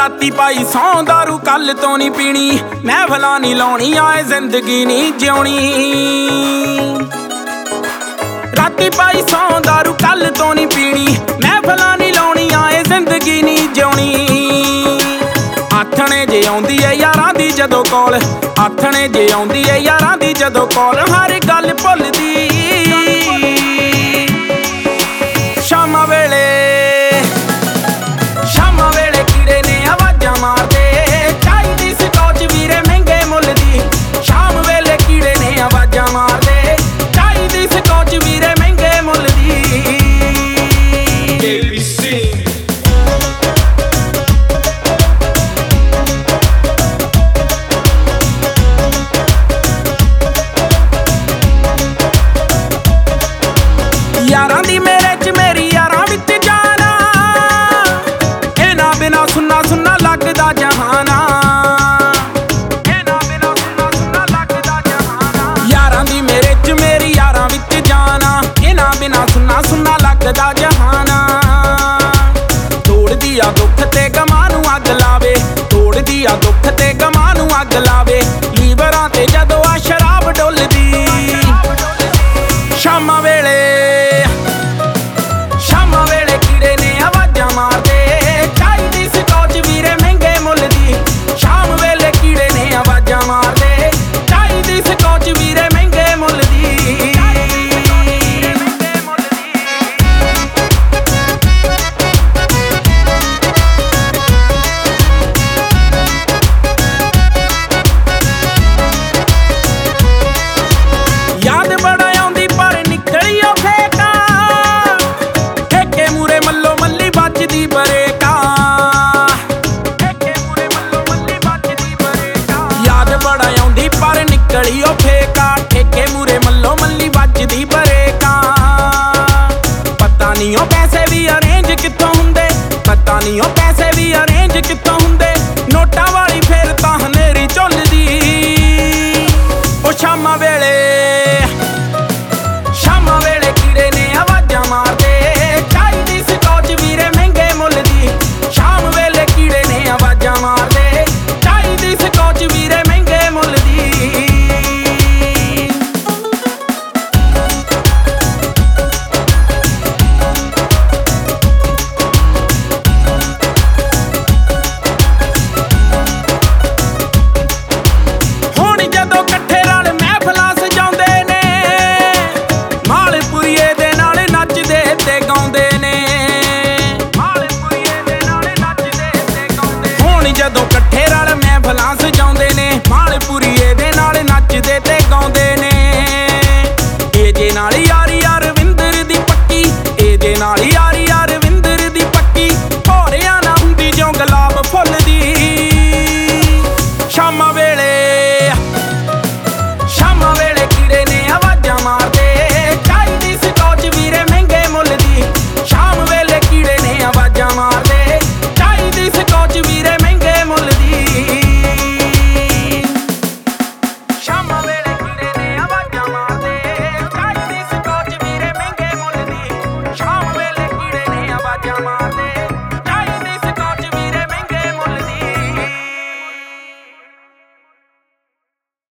राती पाई सौं दारू कल तो नहीं पीनी, महफिलां नहीं लाउणी आए जिंदगी नहीं जिउणी। राती पाई सौं दारू कल तो नहीं पीनी, महफिलां नहीं लाउणी आए जिंदगी नहीं जिउणी। आथणे जे आउंदी ऐ यारां दी जदों कॉल, आथणे जे आउंदी ऐ यारां दी जदों कॉल, हर गल भुलदी शामां वेले कीड़े ने आवाज़ां मारदे, चाहीदी स्कॉच वीरे महंगे मुੱਲ दी। शाम वेले कीड़े ने आवाज़ां मारदे, चाहीदी स्कॉच वीरे महंगे मुੱਲ दी। यारां दी मेरे च मेरी यारां विच जाना, इन्हां बिना सुन्ना सुन्ना लगदा जहाना। इन्हां बिना सुन्ना सुन्ना लगदा जहाना। यारां दी मेरे च मेरी यारां विच जाना, इन्हां बिना सुन्ना सुन्ना लगदा जहाना। तोड़दी आ दुख ते गमां नूं अग लावे, तोड़दी आ दुख ते गमां नूं अग लावे, लीवरां ते जदों आ शराब डुलदी। शामां वेले कीड़े ने आवाज़ां मारदे, चाहीदी स्कॉच वीरे महंगे मुੱਲ दी। शाम वेले कीड़े ने आवाज़ां मारदे, चाहीदी स्कॉच वीरे महंगे मुੱਲ दी। याद बड़ा आउंदी पर निकली ओ फेका, ठेके मूरे मल्लो मल्ली बचदी बरेका। ठेके मूरे मल्लो मल्ली बचदी बरेका। याद बड़ा आउंदी पर निकली ओ